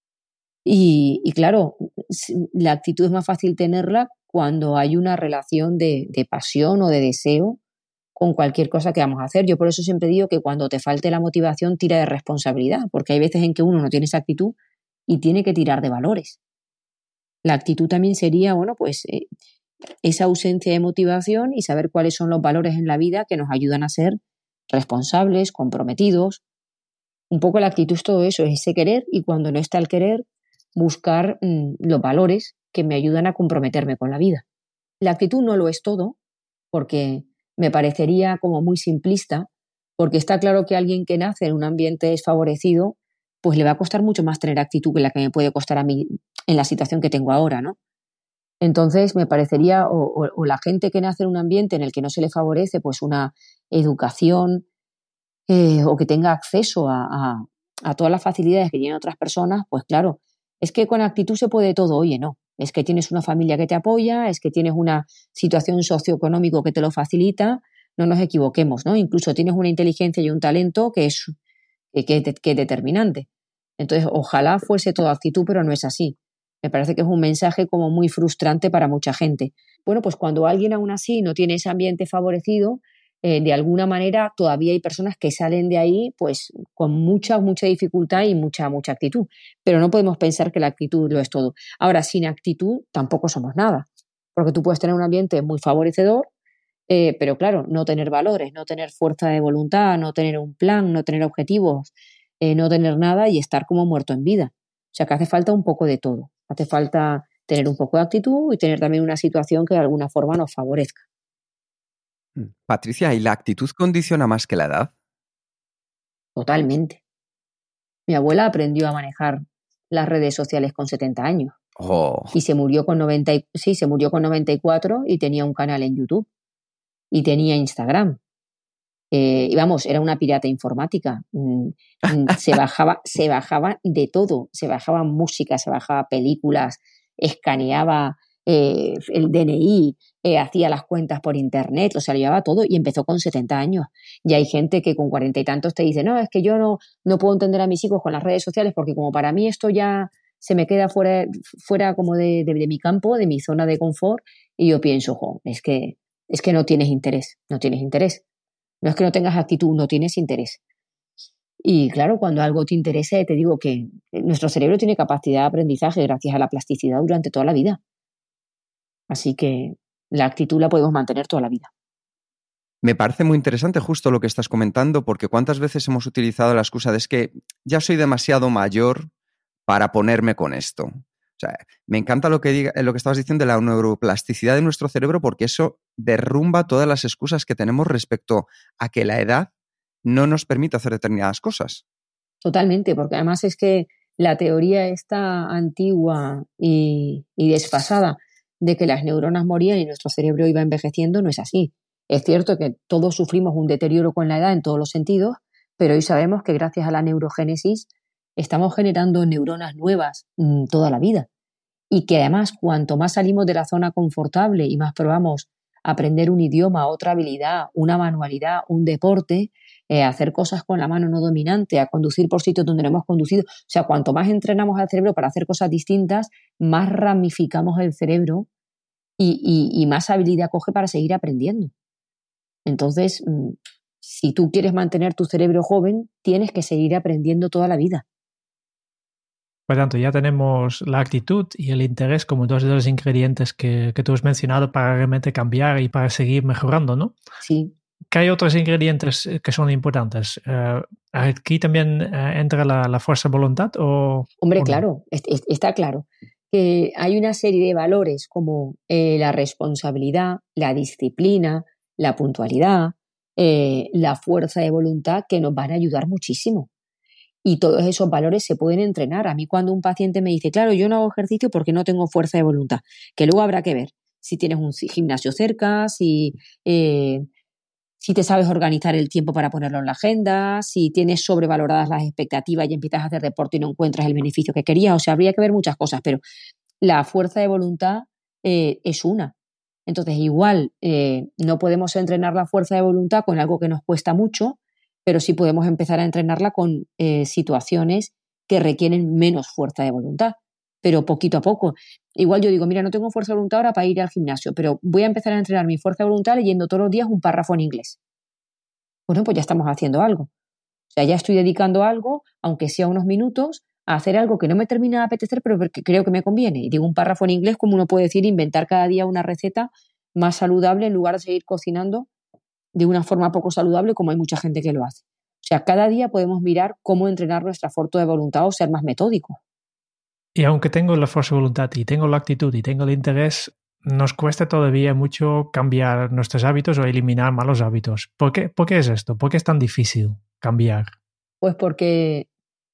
Y claro, la actitud es más fácil tenerla cuando hay una relación de pasión o de deseo con cualquier cosa que vamos a hacer. Yo por eso siempre digo que cuando te falte la motivación, tira de responsabilidad, porque hay veces en que uno no tiene esa actitud y tiene que tirar de valores. La actitud también sería, bueno, pues esa ausencia de motivación y saber cuáles son los valores en la vida que nos ayudan a ser responsables, comprometidos. Un poco la actitud es todo eso, es ese querer, y cuando no está el querer, buscar los valores que me ayudan a comprometerme con la vida. La actitud no lo es todo, porque me parecería como muy simplista, porque está claro que alguien que nace en un ambiente desfavorecido, pues le va a costar mucho más tener actitud que la que me puede costar a mí en la situación que tengo ahora, ¿no? Entonces me parecería, o la gente que nace en un ambiente en el que no se le favorece pues una educación o que tenga acceso a todas las facilidades que tienen otras personas, pues claro, es que con actitud se puede todo. Oye, no, es que tienes una familia que te apoya, es que tienes una situación socioeconómica que te lo facilita, no nos equivoquemos, ¿no? Incluso tienes una inteligencia y un talento que es determinante. Entonces, ojalá fuese todo actitud, pero no es así. Me parece que es un mensaje como muy frustrante para mucha gente. Bueno, pues cuando alguien aún así no tiene ese ambiente favorecido, de alguna manera todavía hay personas que salen de ahí pues con mucha dificultad y mucha actitud. Pero no podemos pensar que la actitud lo es todo. Ahora, sin actitud tampoco somos nada, porque tú puedes tener un ambiente muy favorecedor, pero claro, no tener valores, no tener fuerza de voluntad, no tener un plan, no tener objetivos, no tener nada y estar como muerto en vida. O sea que hace falta un poco de todo. Hace falta tener un poco de actitud y tener también una situación que de alguna forma nos favorezca. Patricia, ¿y la actitud condiciona más que la edad? Totalmente. Mi abuela aprendió a manejar las redes sociales con 70 años. Oh. Y se murió con 94 y tenía un canal en YouTube. Y tenía Instagram. Y vamos, era una pirata informática. Se bajaba de todo. Se bajaba música, se bajaba películas, escaneaba el DNI, hacía las cuentas por internet, o sea, lo llevaba todo y empezó con 70 años. Y hay gente que con 40 y tantos te dice, no, es que yo no puedo entender a mis hijos con las redes sociales porque como para mí esto ya se me queda fuera como de mi campo, de mi zona de confort, y yo pienso, es que no tienes interés. No es que no tengas actitud, no tienes interés. Y claro, cuando algo te interesa, te digo que nuestro cerebro tiene capacidad de aprendizaje gracias a la plasticidad durante toda la vida. Así que la actitud la podemos mantener toda la vida. Me parece muy interesante justo lo que estás comentando, porque cuántas veces hemos utilizado la excusa de es que ya soy demasiado mayor para ponerme con esto. O sea, me encanta lo que estabas diciendo de la neuroplasticidad de nuestro cerebro, porque eso derrumba todas las excusas que tenemos respecto a que la edad no nos permite hacer determinadas cosas. Totalmente, porque además es que la teoría esta antigua y desfasada de que las neuronas morían y nuestro cerebro iba envejeciendo no es así. Es cierto que todos sufrimos un deterioro con la edad en todos los sentidos, pero hoy sabemos que gracias a la neurogénesis estamos generando neuronas nuevas toda la vida. Y que además, cuanto más salimos de la zona confortable y más probamos aprender un idioma, otra habilidad, una manualidad, un deporte, hacer cosas con la mano no dominante, a conducir por sitios donde no hemos conducido. O sea, cuanto más entrenamos al cerebro para hacer cosas distintas, más ramificamos el cerebro y más habilidad coge para seguir aprendiendo. Entonces, si tú quieres mantener tu cerebro joven, tienes que seguir aprendiendo toda la vida. Por tanto, ya tenemos la actitud y el interés como dos de los ingredientes que tú has mencionado para realmente cambiar y para seguir mejorando, ¿no? Sí. ¿Qué hay otros ingredientes que son importantes? ¿Aquí también entra la fuerza de voluntad? Hombre, claro, está claro que hay una serie de valores como la responsabilidad, la disciplina, la puntualidad, la fuerza de voluntad que nos van a ayudar muchísimo. Y todos esos valores se pueden entrenar. A mí cuando un paciente me dice, claro, yo no hago ejercicio porque no tengo fuerza de voluntad, que luego habrá que ver si tienes un gimnasio cerca, si te sabes organizar el tiempo para ponerlo en la agenda, si tienes sobrevaloradas las expectativas y empiezas a hacer deporte y no encuentras el beneficio que querías. O sea, habría que ver muchas cosas, pero la fuerza de voluntad es una. Entonces, igual no podemos entrenar la fuerza de voluntad con algo que nos cuesta mucho, pero sí podemos empezar a entrenarla con situaciones que requieren menos fuerza de voluntad, pero poquito a poco. Igual yo digo, mira, no tengo fuerza de voluntad ahora para ir al gimnasio, pero voy a empezar a entrenar mi fuerza de voluntad leyendo todos los días un párrafo en inglés. Bueno, pues ya estamos haciendo algo. O sea, ya estoy dedicando algo, aunque sea unos minutos, a hacer algo que no me termina de apetecer, pero que creo que me conviene. Y digo un párrafo en inglés, como uno puede decir, inventar cada día una receta más saludable en lugar de seguir cocinando de una forma poco saludable como hay mucha gente que lo hace. O sea, cada día podemos mirar cómo entrenar nuestra fuerza de voluntad o ser más metódicos. Y aunque tengo la fuerza de voluntad y tengo la actitud y tengo el interés, nos cuesta todavía mucho cambiar nuestros hábitos o eliminar malos hábitos. ¿Por qué es esto? ¿Por qué es tan difícil cambiar? Pues porque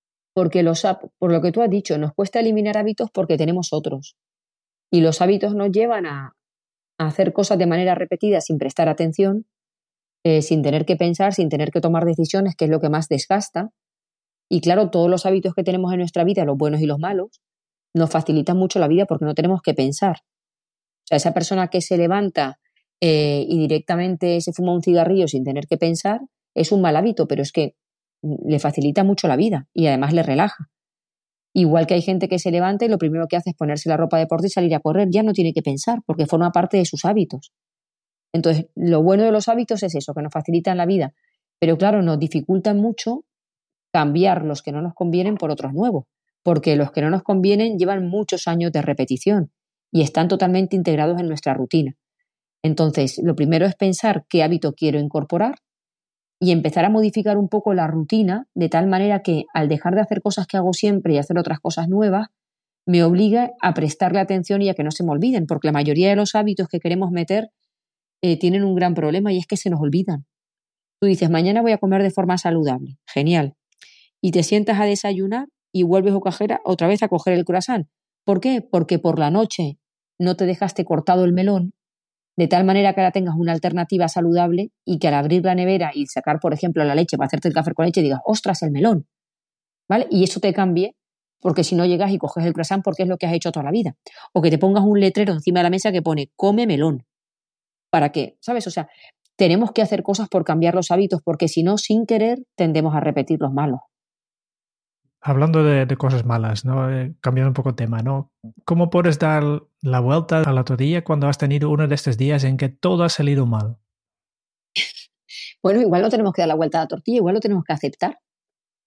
por lo que tú has dicho, nos cuesta eliminar hábitos porque tenemos otros. Y los hábitos nos llevan a hacer cosas de manera repetida sin prestar atención, sin tener que pensar, sin tener que tomar decisiones, que es lo que más desgasta. Y claro, todos los hábitos que tenemos en nuestra vida, los buenos y los malos, nos facilitan mucho la vida porque no tenemos que pensar. O sea, esa persona que se levanta y directamente se fuma un cigarrillo sin tener que pensar, es un mal hábito, pero es que le facilita mucho la vida y además le relaja. Igual que hay gente que se levanta y lo primero que hace es ponerse la ropa de deporte y salir a correr, ya no tiene que pensar porque forma parte de sus hábitos. Entonces, lo bueno de los hábitos es eso, que nos facilitan la vida, pero claro, nos dificultan mucho cambiar los que no nos convienen por otros nuevos, porque los que no nos convienen llevan muchos años de repetición y están totalmente integrados en nuestra rutina. Entonces, lo primero es pensar qué hábito quiero incorporar y empezar a modificar un poco la rutina de tal manera que al dejar de hacer cosas que hago siempre y hacer otras cosas nuevas, me obliga a prestarle atención y a que no se me olviden, porque la mayoría de los hábitos que queremos meter tienen un gran problema y es que se nos olvidan. Tú dices, mañana voy a comer de forma saludable, genial, y te sientas a desayunar y vuelves otra vez a coger el croissant. ¿Por qué? Porque por la noche no te dejaste cortado el melón, de tal manera que ahora tengas una alternativa saludable y que al abrir la nevera y sacar, por ejemplo, la leche para hacerte el café con leche, digas, ostras, el melón, ¿vale? Y eso te cambie, porque si no llegas y coges el croissant porque es lo que has hecho toda la vida. O que te pongas un letrero encima de la mesa que pone, come melón. ¿Para qué? ¿Sabes? O sea, tenemos que hacer cosas por cambiar los hábitos, porque si no, sin querer, tendemos a repetir los malos. Hablando de cosas malas, ¿no? Cambiando un poco de tema, ¿no? ¿Cómo puedes dar la vuelta a la tortilla cuando has tenido uno de estos días en que todo ha salido mal? Bueno, igual no tenemos que dar la vuelta a la tortilla, igual lo tenemos que aceptar.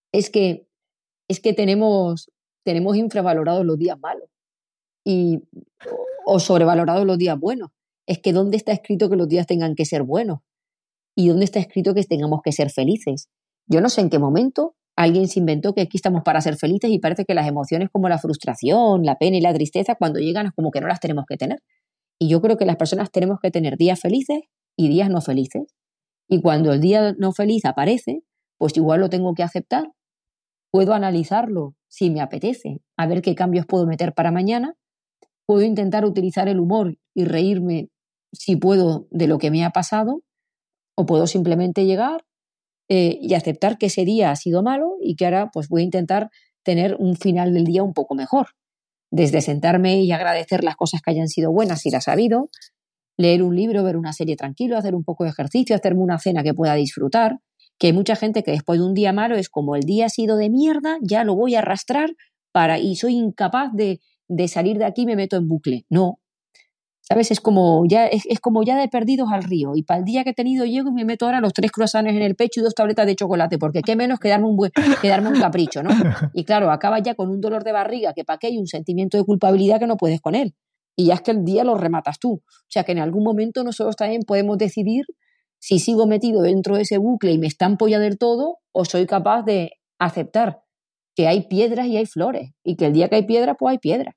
es que tenemos infravalorados los días malos y, o sobrevalorados los días buenos. Es que ¿dónde está escrito que los días tengan que ser buenos? ¿Y dónde está escrito que tengamos que ser felices? Yo no sé en qué momento alguien se inventó que aquí estamos para ser felices y parece que las emociones como la frustración, la pena y la tristeza, cuando llegan es como que no las tenemos que tener. Y yo creo que las personas tenemos que tener días felices y días no felices. Y cuando el día no feliz aparece, pues igual lo tengo que aceptar. Puedo analizarlo si me apetece, a ver qué cambios puedo meter para mañana. Puedo intentar utilizar el humor y reírme si puedo de lo que me ha pasado, o puedo simplemente llegar y aceptar que ese día ha sido malo y que ahora pues voy a intentar tener un final del día un poco mejor. Desde sentarme y agradecer las cosas que hayan sido buenas si las ha habido, leer un libro, ver una serie tranquilo, hacer un poco de ejercicio, hacerme una cena que pueda disfrutar, que hay mucha gente que después de un día malo es como el día ha sido de mierda, ya lo voy a arrastrar y soy incapaz de salir de aquí y me meto en bucle. No. ¿Sabes? Es como ya de perdidos al río. Y para el día que he tenido llego y me meto ahora los 3 croissants en el pecho y 2 tabletas de chocolate, porque qué menos que darme un capricho, ¿no? Y claro, acabas ya con un dolor de barriga que para qué hay un sentimiento de culpabilidad que no puedes con él. Y ya es que el día lo rematas tú. O sea que en algún momento nosotros también podemos decidir si sigo metido dentro de ese bucle y me estampo ya del todo, o soy capaz de aceptar que hay piedras y hay flores. Y que el día que hay piedra, pues hay piedra.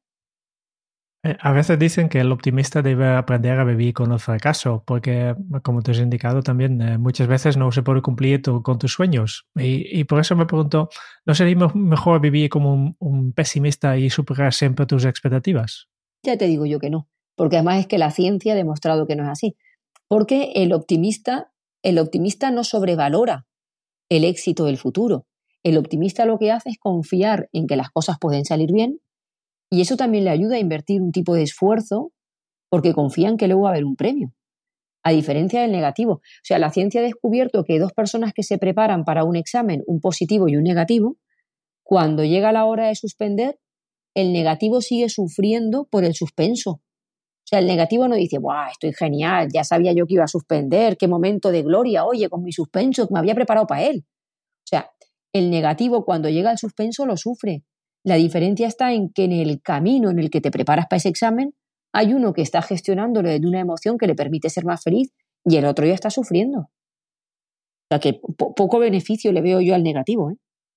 A veces dicen que el optimista debe aprender a vivir con el fracaso, porque, como te has indicado también, muchas veces no se puede cumplir con tus sueños. Y por eso me pregunto, ¿no sería mejor vivir como un pesimista y superar siempre tus expectativas? Ya te digo yo que no, porque además es que la ciencia ha demostrado que no es así. Porque el optimista no sobrevalora el éxito del futuro. El optimista lo que hace es confiar en que las cosas pueden salir bien. Y eso también le ayuda a invertir un tipo de esfuerzo porque confía en que luego va a haber un premio. A diferencia del negativo. O sea, la ciencia ha descubierto que 2 personas que se preparan para un examen, un positivo y un negativo, cuando llega la hora de suspender, el negativo sigue sufriendo por el suspenso. O sea, el negativo no dice, ¡buah, estoy genial! Ya sabía yo que iba a suspender, qué momento de gloria, oye, con mi suspenso, que me había preparado para él. O sea, el negativo cuando llega al suspenso lo sufre. La diferencia está en que en el camino en el que te preparas para ese examen hay uno que está gestionándolo de una emoción que le permite ser más feliz y el otro ya está sufriendo. O sea que poco beneficio le veo yo al negativo, ¿eh?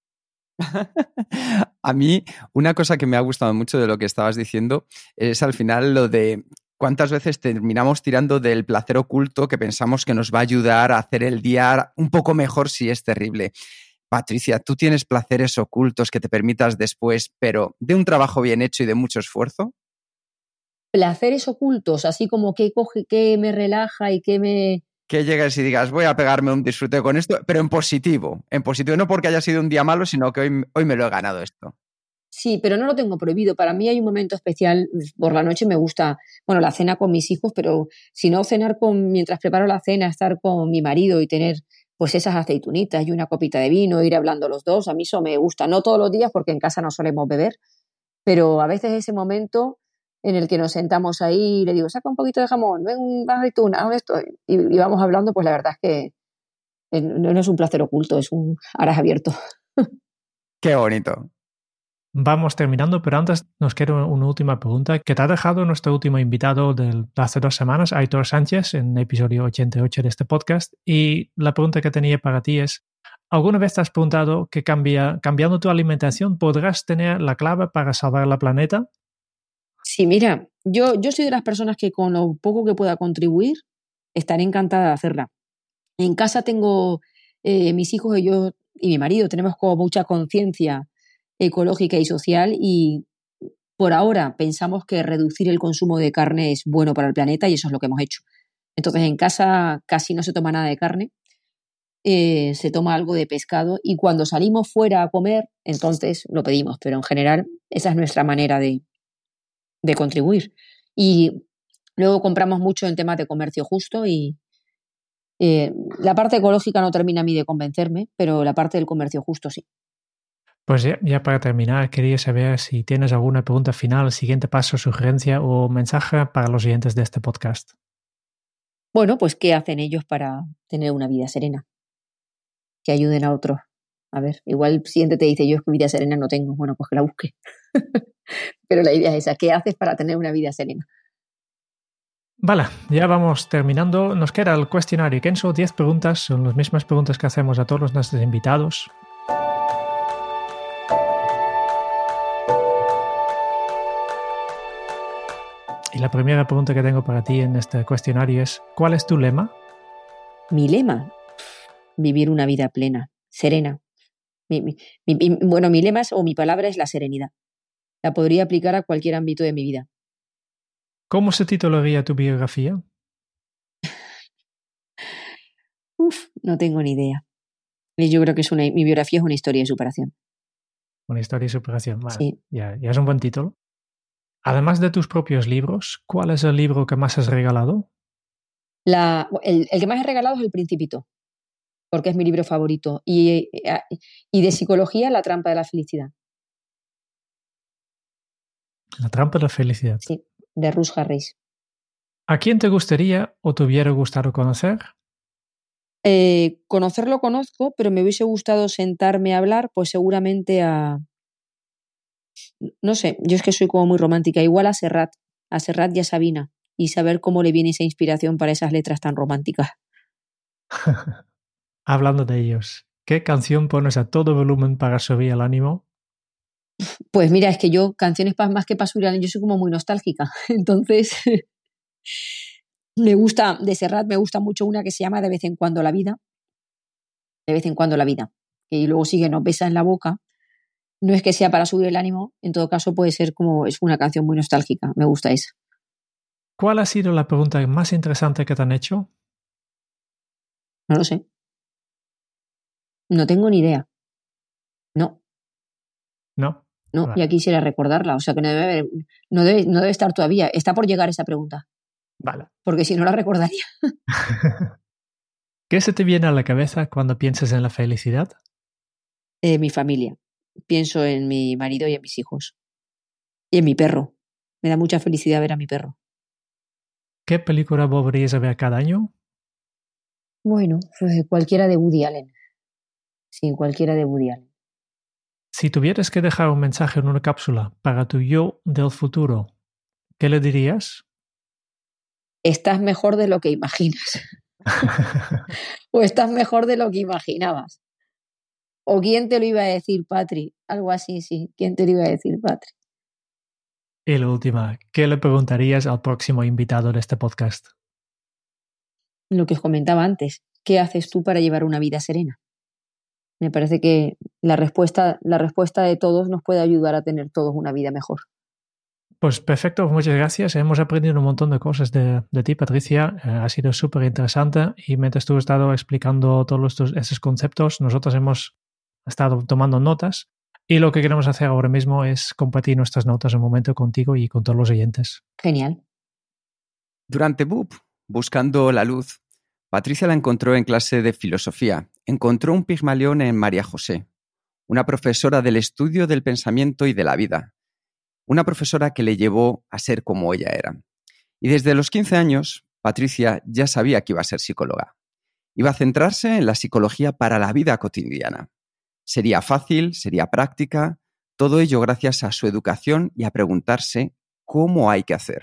A mí, una cosa que me ha gustado mucho de lo que estabas diciendo es al final lo de cuántas veces terminamos tirando del placer oculto que pensamos que nos va a ayudar a hacer el día un poco mejor si es terrible. Patricia, ¿tú tienes placeres ocultos que te permitas después, pero de un trabajo bien hecho y de mucho esfuerzo? Placeres ocultos, así como que me relaja y que me... Que llegues y digas, voy a pegarme un disfrute con esto, pero en positivo, no porque haya sido un día malo, sino que hoy me lo he ganado esto. Sí, pero no lo tengo prohibido. Para mí hay un momento especial. Por la noche me gusta, bueno, la cena con mis hijos, pero si no, mientras preparo la cena, estar con mi marido y tener pues esas aceitunitas y una copita de vino, ir hablando los dos, a mí eso me gusta. No todos los días porque en casa no solemos beber, pero a veces ese momento en el que nos sentamos ahí y le digo, saca un poquito de jamón, ven una aceituna, esto, y vamos hablando, pues la verdad es que no es un placer oculto, es un aras abierto. Qué bonito. Vamos terminando, pero antes nos queda una última pregunta que te ha dejado nuestro último invitado de hace 2 semanas, Aitor Sánchez, en el episodio 88 de este podcast. Y la pregunta que tenía para ti es, ¿alguna vez te has preguntado que cambiando tu alimentación podrás tener la clave para salvar el planeta? Sí, mira, yo soy de las personas que con lo poco que pueda contribuir, estaré encantada de hacerla. En casa tengo mis hijos y yo y mi marido, tenemos como mucha conciencia ecológica y social y por ahora pensamos que reducir el consumo de carne es bueno para el planeta y eso es lo que hemos hecho. Entonces en casa casi no se toma nada de carne, se toma algo de pescado y cuando salimos fuera a comer, entonces lo pedimos, pero en general esa es nuestra manera de contribuir. Y luego compramos mucho en temas de comercio justo y la parte ecológica no termina a mí de convencerme, pero la parte del comercio justo sí. Pues ya para terminar, quería saber si tienes alguna pregunta final, siguiente paso, sugerencia o mensaje para los oyentes de este podcast. Bueno, pues ¿qué hacen ellos para tener una vida serena? Que ayuden a otros A ver, igual el siguiente te dice, yo es que vida serena no tengo. Bueno, pues que la busque. Pero la idea es esa, ¿qué haces para tener una vida serena? Vale, ya vamos terminando. Nos queda el cuestionario Kenso, 10 preguntas, son las mismas preguntas que hacemos a todos nuestros invitados. Y la primera pregunta que tengo para ti en este cuestionario es, ¿cuál es tu lema? Mi lema, vivir una vida plena, serena. Bueno, mi lema o mi palabra es la serenidad. La podría aplicar a cualquier ámbito de mi vida. ¿Cómo se titularía tu biografía? No tengo ni idea. Yo creo que mi biografía es una historia de superación. Una historia de superación, vale. Sí. Ya es un buen título. Además de tus propios libros, ¿cuál es el libro que más has regalado? El que más he regalado es El Principito, porque es mi libro favorito. Y de psicología, La trampa de la felicidad. La trampa de la felicidad. Sí, de Ruth Harris. ¿A quién te gustaría o te hubiera gustado conocer? Conocerlo conozco, pero me hubiese gustado sentarme a hablar, pues seguramente no sé, yo es que soy como muy romántica, igual a Serrat y a Sabina, y saber cómo le viene esa inspiración para esas letras tan románticas. Hablando de ellos, ¿qué canción pones a todo volumen para subir el ánimo? Pues mira, es que yo, canciones más que para subir el ánimo, yo soy como muy nostálgica, entonces de Serrat me gusta mucho una que se llama De vez en cuando la vida, y luego sigue Nos besa en la boca. No es que sea para subir el ánimo, en todo caso puede ser es una canción muy nostálgica, me gusta esa. ¿Cuál ha sido la pregunta más interesante que te han hecho? No lo sé. No tengo ni idea. No, Vale. ya quisiera recordarla, o sea que no debe estar todavía, está por llegar esa pregunta. Vale. Porque si no la recordaría. ¿Qué se te viene a la cabeza cuando piensas en la felicidad? Mi familia. Pienso en mi marido y en mis hijos. Y en mi perro. Me da mucha felicidad ver a mi perro. ¿Qué película volverías a ver cada año? Bueno, pues cualquiera de Woody Allen. Sí, cualquiera de Woody Allen. Si tuvieras que dejar un mensaje en una cápsula para tu yo del futuro, ¿qué le dirías? Estás mejor de lo que imaginas. O estás mejor de lo que imaginabas. ¿O quién te lo iba a decir, Patri? Algo así, sí. ¿Quién te lo iba a decir, Patri? Y la última, ¿qué le preguntarías al próximo invitado de este podcast? Lo que os comentaba antes. ¿Qué haces tú para llevar una vida serena? Me parece que la respuesta de todos nos puede ayudar a tener todos una vida mejor. Pues perfecto, muchas gracias. Hemos aprendido un montón de cosas de ti, Patricia. Ha sido súper interesante y mientras tú has estado explicando todos esos conceptos, nosotros hemos estado tomando notas y lo que queremos hacer ahora mismo es compartir nuestras notas un momento contigo y con todos los oyentes. Genial. Durante BUP, buscando la luz, Patricia la encontró en clase de filosofía. Encontró un Pigmalión en María José, una profesora del estudio del pensamiento y de la vida. Una profesora que le llevó a ser como ella era. Y desde los 15 años, Patricia ya sabía que iba a ser psicóloga. Iba a centrarse en la psicología para la vida cotidiana. Sería fácil, sería práctica, todo ello gracias a su educación y a preguntarse cómo hay que hacer.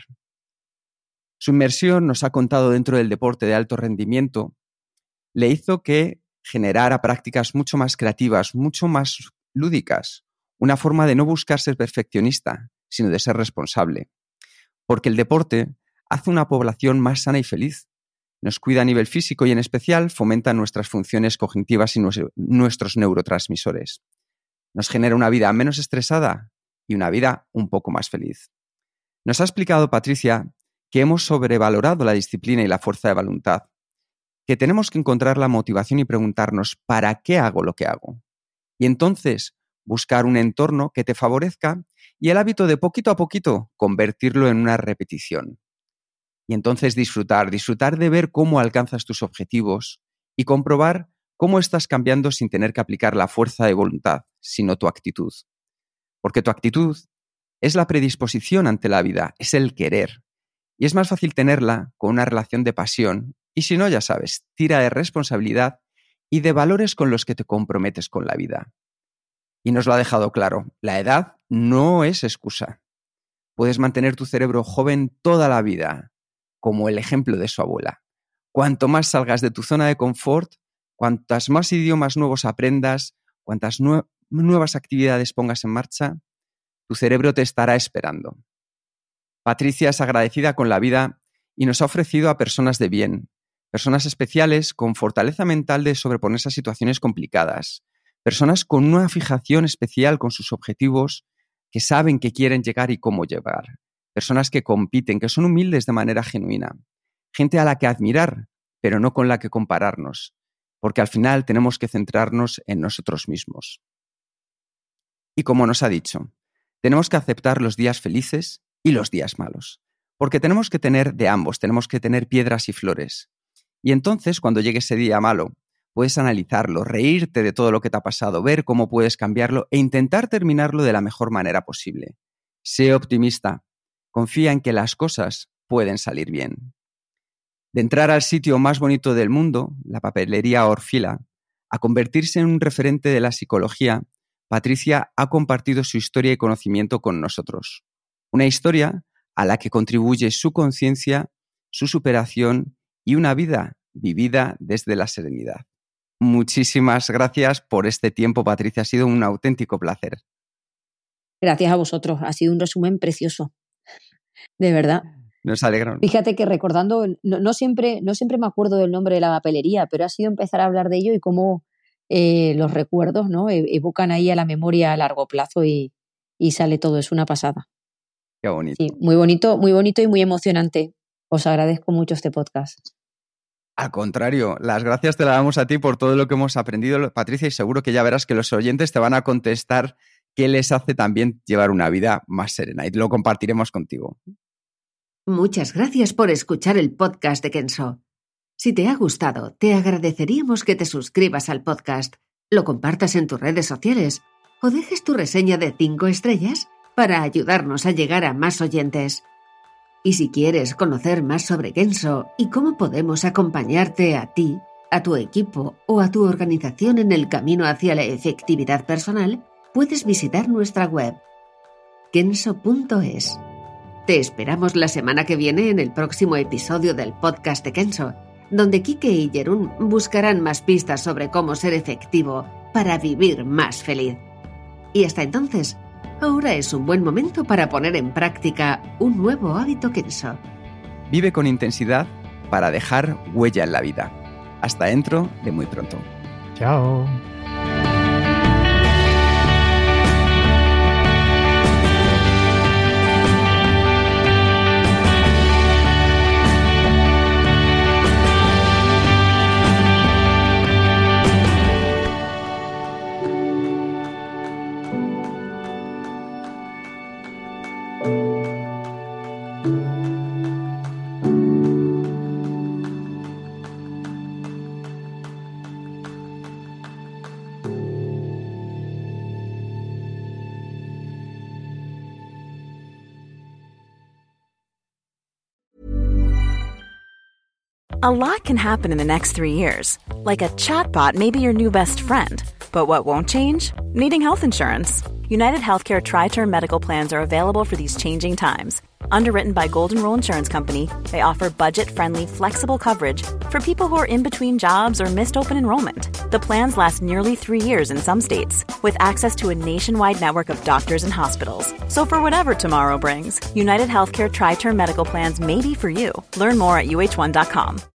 Su inmersión, nos ha contado, dentro del deporte de alto rendimiento, le hizo que generara prácticas mucho más creativas, mucho más lúdicas, una forma de no buscar ser perfeccionista, sino de ser responsable. Porque el deporte hace una población más sana y feliz. Nos cuida a nivel físico y en especial fomenta nuestras funciones cognitivas y nuestros neurotransmisores. Nos genera una vida menos estresada y una vida un poco más feliz. Nos ha explicado Patricia que hemos sobrevalorado la disciplina y la fuerza de voluntad, que tenemos que encontrar la motivación y preguntarnos ¿para qué hago lo que hago? Y entonces buscar un entorno que te favorezca y el hábito de poquito a poquito convertirlo en una repetición. Y entonces disfrutar de ver cómo alcanzas tus objetivos y comprobar cómo estás cambiando sin tener que aplicar la fuerza de voluntad, sino tu actitud. Porque tu actitud es la predisposición ante la vida, es el querer. Y es más fácil tenerla con una relación de pasión y si no, ya sabes, tira de responsabilidad y de valores con los que te comprometes con la vida. Y nos lo ha dejado claro, la edad no es excusa. Puedes mantener tu cerebro joven toda la vida, como el ejemplo de su abuela. Cuanto más salgas de tu zona de confort, cuantas más idiomas nuevos aprendas, cuantas nuevas actividades pongas en marcha, tu cerebro te estará esperando. Patricia es agradecida con la vida y nos ha ofrecido a personas de bien, personas especiales con fortaleza mental de sobreponerse a situaciones complicadas, personas con una fijación especial con sus objetivos, que saben que quieren llegar y cómo llegar, personas que compiten, que son humildes de manera genuina, gente a la que admirar, pero no con la que compararnos, porque al final tenemos que centrarnos en nosotros mismos. Y como nos ha dicho, tenemos que aceptar los días felices y los días malos, porque tenemos que tener de ambos, tenemos que tener piedras y flores. Y entonces, cuando llegue ese día malo, puedes analizarlo, reírte de todo lo que te ha pasado, ver cómo puedes cambiarlo e intentar terminarlo de la mejor manera posible. Sé optimista, confía en que las cosas pueden salir bien. De entrar al sitio más bonito del mundo, la papelería Orfila, a convertirse en un referente de la psicología, Patricia ha compartido su historia y conocimiento con nosotros. Una historia a la que contribuye su conciencia, su superación y una vida vivida desde la serenidad. Muchísimas gracias por este tiempo, Patricia. Ha sido un auténtico placer. Gracias a vosotros. Ha sido un resumen precioso. De verdad. Nos alegra. Fíjate que recordando, no siempre me acuerdo del nombre de la papelería, pero ha sido empezar a hablar de ello y cómo los recuerdos, ¿no? Evocan ahí a la memoria a largo plazo y sale todo. Es una pasada. Qué bonito. Sí, muy bonito y muy emocionante. Os agradezco mucho este podcast. Al contrario, las gracias te las damos a ti por todo lo que hemos aprendido, Patricia, y seguro que ya verás que los oyentes te van a contestar qué les hace también llevar una vida más serena y lo compartiremos contigo. Muchas gracias por escuchar el podcast de Kenso. Si te ha gustado, te agradeceríamos que te suscribas al podcast, lo compartas en tus redes sociales o dejes tu reseña de 5 estrellas para ayudarnos a llegar a más oyentes. Y si quieres conocer más sobre Kenso y cómo podemos acompañarte a ti, a tu equipo o a tu organización en el camino hacia la efectividad personal, puedes visitar nuestra web, kenso.es. Te esperamos la semana que viene en el próximo episodio del podcast de Kenso, donde Kike y Jerún buscarán más pistas sobre cómo ser efectivo para vivir más feliz. Y hasta entonces, ahora es un buen momento para poner en práctica un nuevo hábito Kenso. Vive con intensidad para dejar huella en la vida. Hasta dentro de muy pronto. Chao. A lot can happen in the next 3 years. Like a chatbot may be your new best friend. But what won't change? Needing health insurance. United Healthcare Tri-Term Medical Plans are available for these changing times. Underwritten by Golden Rule Insurance Company, they offer budget-friendly, flexible coverage for people who are in between jobs or missed open enrollment. The plans last nearly 3 years in some states, with access to a nationwide network of doctors and hospitals. So for whatever tomorrow brings, United Healthcare Tri-Term Medical Plans may be for you. Learn more at uh1.com.